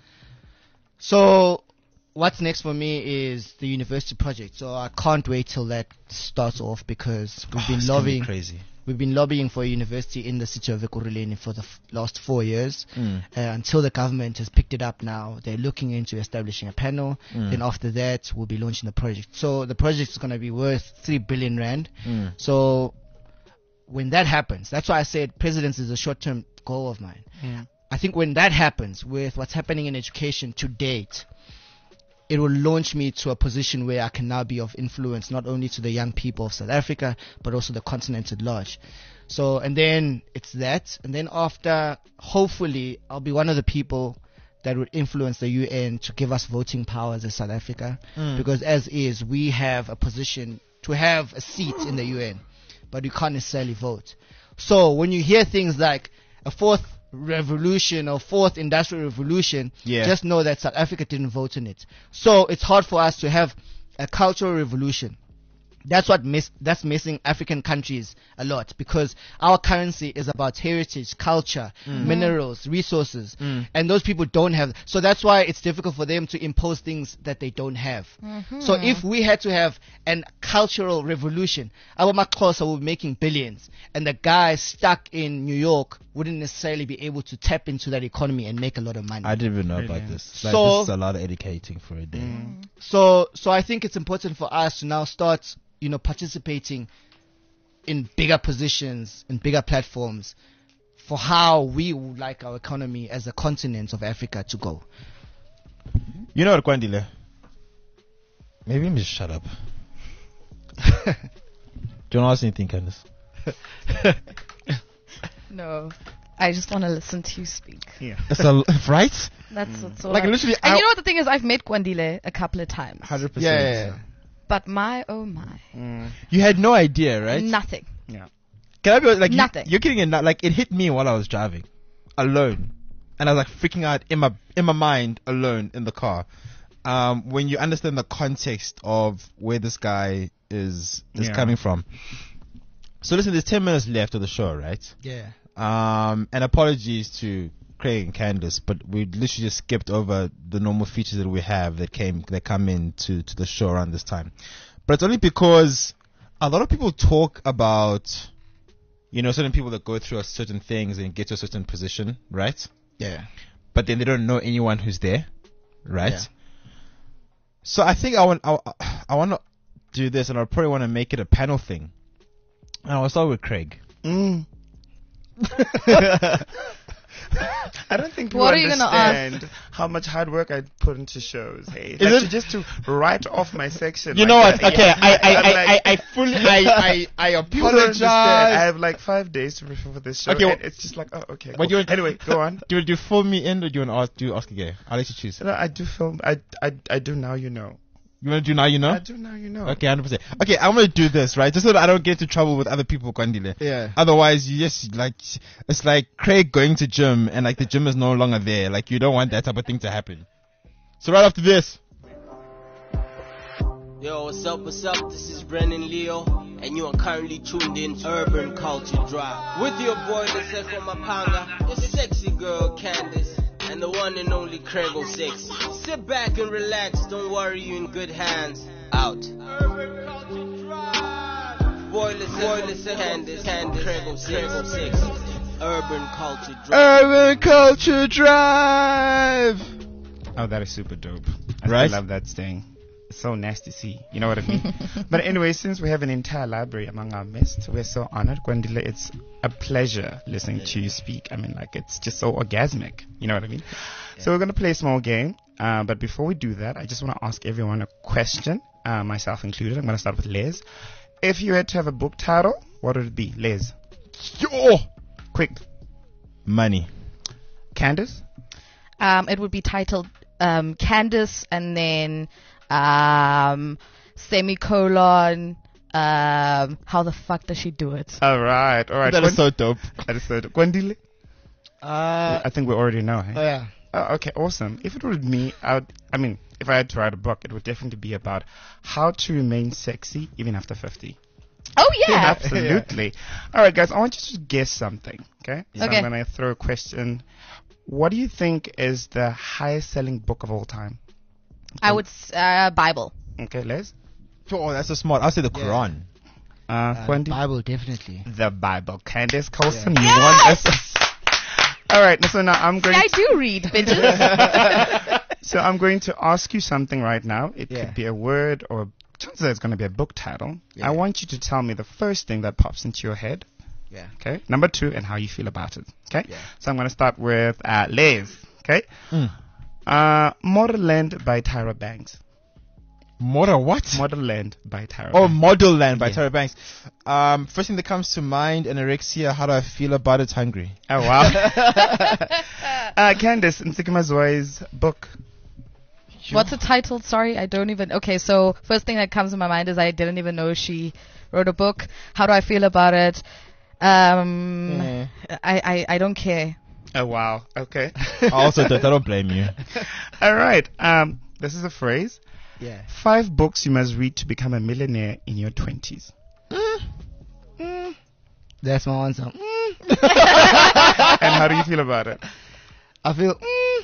So what's next for me is the university project. So I can't wait till that starts off because we've been It's gonna be lobbying. crazy. We've been lobbying for a university in the city of Ekurhuleni for the last 4 years. Until the government has picked it up now, they're looking into establishing a panel. Then after that, we'll be launching the project. So the project is going to be worth 3 billion rand. So when that happens, that's why I said presidency is a short-term goal of mine. I think when that happens, with what's happening in education to date, it will launch me to a position where I can now be of influence not only to the young people of South Africa, but also the continent at large. So, and then it's that. And then after, hopefully, I'll be one of the people that would influence the UN to give us voting powers as South Africa. Because as is, we have a position to have a seat in the UN, but we can't necessarily vote. So when you hear things like a fourth revolution or fourth industrial revolution, just know that South Africa didn't vote in it. So it's hard for us to have a cultural revolution. That's that's missing African countries a lot, because our currency is about heritage, culture, minerals, resources, and those people don't have. So that's why it's difficult for them to impose things that they don't have. So if we had to have an cultural revolution, our Maxhosa will be making billions, and the guy stuck in New York wouldn't necessarily be able to tap into that economy and make a lot of money. I didn't even know about this. Like, So- this is a lot of educating for a day. So I think it's important for us to now start, participating in bigger positions, in bigger platforms, for how we would like our economy as a continent of Africa to go. You know what, Kwandile? Maybe let me just shut up. Don't ask anything, Candace. No. I just want to listen to you speak. It's right? That's what's all Like, I- literally, And you know what the thing is? I've met Kwandile a couple of times. 100%. Yeah. But my, oh my. You had no idea, right? Nothing. Can I be like Nothing. You're kidding? Like, it hit me while I was driving, alone, and I was like freaking out in my mind, alone in the car. When you understand the context of where this guy is coming from. So listen, there's 10 minutes left of the show, right? Yeah. And apologies to Craig and Candace, but we literally just skipped over the normal features that we have that come into the show around this time. But it's only because a lot of people talk about, certain people that go through certain things and get to a certain position, right? Yeah. But then they don't know anyone who's there. right? Yeah. So I think I want to do this, and I probably want to make it a panel thing. And I'll start with Craig. I don't think people What are you gonna understand how much hard work I put into shows. Hey, it's Is like it- just to write off my section. You like know what? that. Okay, I'm I fully I People don't understand. I apologize. have like 5 days to prepare for this show. Okay, and it's just like, oh, okay. But Cool. you- Anyway, go on. Do you fill me in, or do you want to do Oscar Gay? I'll let you choose. No, I do film. I do now. You know. You want to do now? You know. I do now. You know. Okay, 100%. Okay, I'm gonna do this, right? Just so that I don't get into trouble with other people, Kwandile. Yeah. Otherwise, you just like, it's like Craig going to gym and like the gym is no longer there. Like you don't want that type of thing to happen. So right after this, Yo, what's up, what's up? This is Brennan Leo, and you are currently tuned in to Urban Culture Drive. With your boy, Leseko Mapanga, your sexy girl, Candice, and the one and only Crego 6. Sit back and relax, don't worry, you in good hands. Out. Urban Culture Drive. Boy, Leseko, Candice, Crego 6. Urban Culture Drive. Urban Culture Drive. Oh, that is super dope. I Right? still love that sting. It's so nasty, see. You know what I mean? But anyway, since we have an entire library among our midst, we're so honored. Gwendile, it's a pleasure listening to you speak. I mean, like, it's just so orgasmic. You know what I mean? So we're going to play a small game. But before we do that, I just want to ask everyone a question, myself included. I'm going to start with Les. If you had to have a book title, what would it be? Les. Yo, Quick. money. Candace? It would be titled Candace and then semicolon. How the fuck does she do it? All right. That is so dope. That is so dope. Gwendile? Uh, I think we already know, hey? oh yeah. Oh, okay, awesome. If it were me, if I had to write a book, it would definitely be about how to remain sexy even after 50. Oh yeah. Absolutely. All right, guys, I want you to guess something, okay? So Okay. I'm going to throw a question. What do you think is the highest selling book of all time? I would Bible. Okay, Les? Oh, that's so smart. I'll say the Quran. Wendy? Bible, definitely. The Bible. Candace Colson, you won this. All right, so now I'm going I do read, bitches. So I'm going to ask you something right now. It Yeah. could be a word or chances are it's going to be a book title. Yeah. I want you to tell me the first thing that pops into your head. Yeah. Okay. Number 2, and how you feel about it. Okay. Yeah. So I'm going to start with Les. Okay. Model Land by Tyra Banks. Model what? Model Land by Tyra Oh, Banks. Model Land by Yeah. Tyra Banks. First thing that comes to mind, anorexia. How do I feel about it? Hungry. Oh, wow. Candace Nsikimazwai's book. What's the title? Sorry, I don't even. Okay, so first thing that comes to my mind is I didn't even know she wrote a book. How do I feel about it? I don't care. Oh, wow. Okay. I also don't blame you. All right. This is a phrase. Yeah. 5 books you must read to become a millionaire in your 20s. That's my answer. And how do you feel about it? I feel.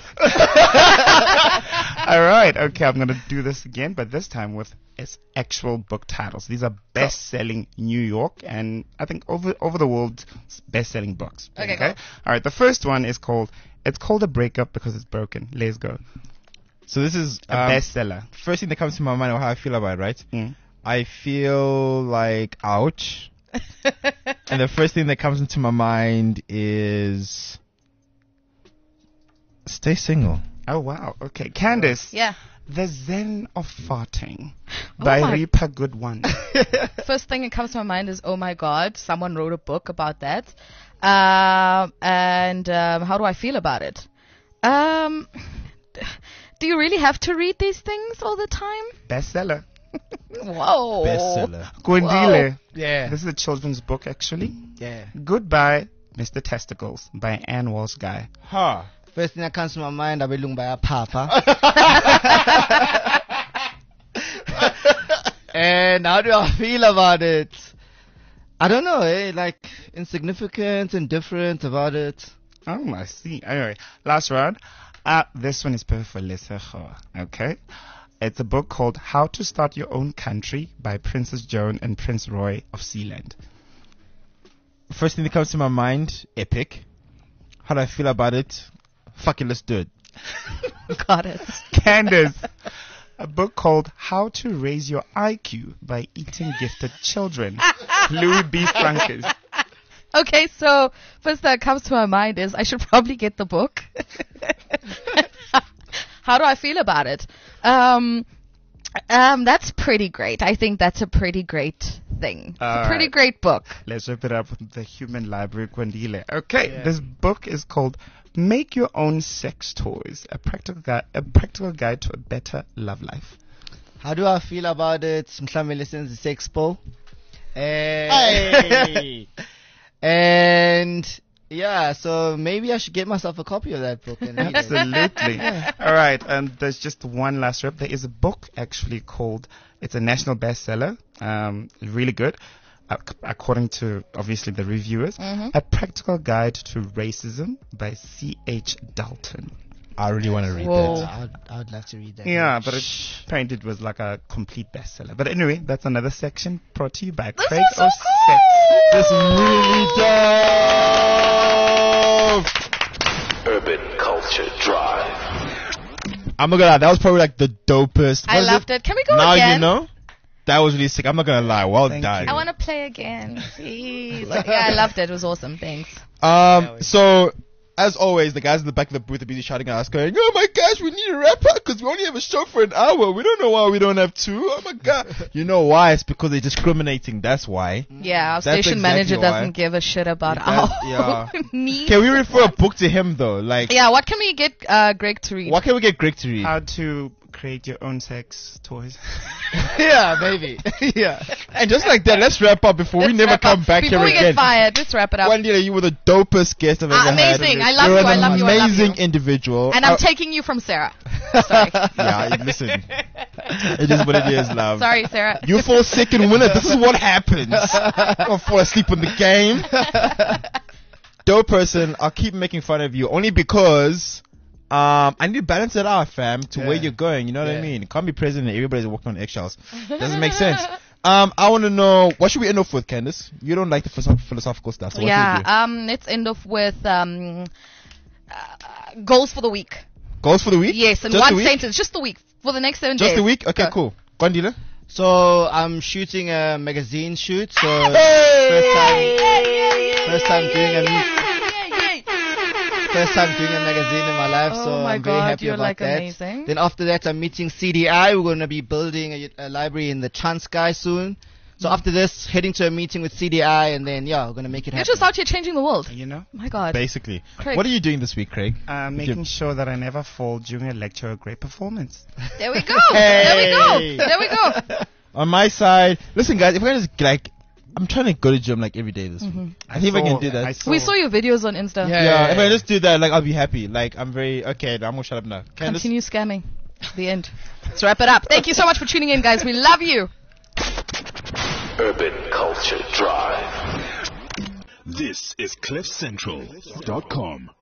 All right. Okay, I'm going to do this again, but this time with its actual book titles. These are best-selling New York and I think over the world best-selling books. Okay, cool. All right. The first one is called A Breakup Because It's Broken. Let's go. So this is A bestseller. first thing that comes to my mind, or how I feel about it, right? Mm. I feel like ouch. And the first thing that comes into my mind is stay single. Oh, wow. Okay. Candace. Yeah. The Zen of Farting Oh by my- Reaper Goodone. First thing that comes to my mind is, oh my god, someone wrote a book about that. How do I feel about it? Do you really have to read these things all the time? Bestseller. Whoa. Bestseller. Gwendile. Yeah. This is a children's book, actually. Yeah. Goodbye, Mr. Testicles by Anne Walsh Guy. Ha. First thing that comes to my mind, Abelung by a papa. And how do I feel about it? I don't know, like insignificant, indifferent about it. Oh, I see. Anyway, last round. This one is perfect for Lesego. Okay. It's a book called How to Start Your Own Country by Princess Joan and Prince Roy of Sealand. First thing that comes to my mind, epic. How do I feel about it? Fuck it, let's do it. Got it. Candace, a book called How to Raise Your IQ by Eating Gifted Children. Louis B. Frankes. Okay, so first that comes to my mind is I should probably get the book. How do I feel about it? That's pretty great. I think that's a pretty great thing. It's a pretty great book. Let's wrap it up with the Human Library, Kwandile. Okay, This book is called Make Your Own Sex Toys, a practical guide to a better love life. How do I feel about it? Mhlambe listens to Sexpo. And yeah, so maybe I should get myself a copy of that book. And read it. Absolutely. All right, and there's just one last rep. There is a book actually called, it's a national bestseller, really good, according to obviously the reviewers, A Practical Guide to Racism by C.H. Dalton. I really want to read Whoa. that. I would love to read that. Yeah, but apparently it was like a complete bestseller. But anyway, that's another section brought to you by Craig is so O'Sex. This is really dope. Urban Culture Drive. I'm not gonna lie, that was probably like the dopest. I loved it. Can we go now again? you know. That was really sick. I'm not gonna lie. Well Thank done. you. I want to play again, please. Yeah, I loved it. It was awesome. Thanks. So, as always, the guys in the back of the booth are busy shouting at us, going, "Oh my gosh, we need a wrap up because we only have a show for an hour. We don't know why we don't have two. Oh my god!" You know why? It's because they're discriminating. That's why. Yeah, our That's station exactly manager why. doesn't give a shit about It our does, yeah. needs. Can we refer a book to him though? Like, Yeah, what can we get Greg to read? what can we get Greg to read? How to create your own sex toys. Yeah, maybe. Yeah. And just like that, let's wrap up before we Let's never wrap come up. back Before here we again. get fired, let's wrap it up. Wandile, you were the dopest guest I've ever had. Amazing. I love You're you, I an love you, I love amazing you. individual. And I'm taking you from Sarah. Sorry. Yeah, listen. It is what it is, love. Sorry, Sarah. You fall sick and win it. This is what happens. Don't fall asleep in the game. Dope person, I'll keep making fun of you only because I need to balance it out, fam, to where you're going. You know what I mean? It can't be president and everybody's walking on eggshells. Doesn't make sense. I want to know, what should we end off with, Candace? You don't like the philosophical stuff, so what should we do? Let's end off with goals for the week. Goals for the week? Yes, in Just one the week? sentence, just the week for the next 7 days. Just the week? Okay, cool. Gwandile? So I'm shooting a magazine shoot. So first time doing a magazine in my life. Oh So my I'm very God, happy you're about like that. amazing. Then after that, I'm meeting CDI. We're going to be building a library in the Transkei soon. So after this, heading to a meeting with CDI, and then we're going to make it You're happen. just out here changing the world. You know? My God. Basically. Craig. What are you doing this week, Craig? Making sure that I never fall during a lecture or a great performance. There we go. There we go. There we go. On my side, listen, guys, if we're gonna just, I'm trying to go to gym like every day this week. I think I can do that. We saw your videos on Insta. Yeah, if I just do that, I'll be happy. I'm very, okay, I'm gonna shut up now. Candace? Continue scamming. The end. Let's wrap it up. Thank you so much for tuning in, guys. We love you. Urban Culture Drive. This is CliffCentral.com.